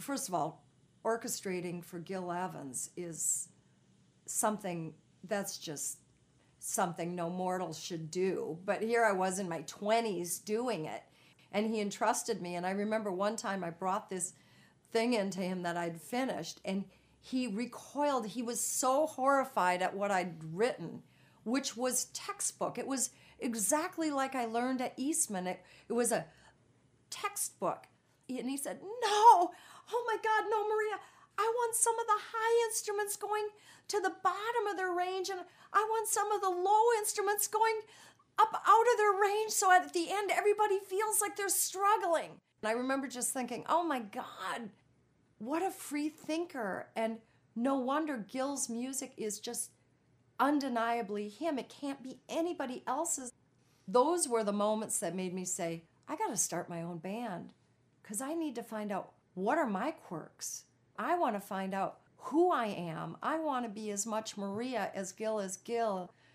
first of all, orchestrating for Gil Evans is something that's just something no mortal should do. But here I was in my 20s doing it, and he entrusted me. And I remember one time I brought this thing into him that I'd finished, and he recoiled. He was so horrified at what I'd written, which was textbook. It was exactly like I learned at Eastman. It was a textbook. And he said, no, oh my God, no, Maria, I want some of the high instruments going to the bottom of their range, and I want some of the low instruments going up out of their range, so at the end everybody feels like they're struggling. And I remember just thinking, oh my God, what a free thinker. And no wonder Gil's music is just undeniably him. It can't be anybody else's. Those were the moments that made me say, I got to start my own band, because I need to find out what are my quirks. I want to find out who I am. I want to be as much Maria as Gil is Gil.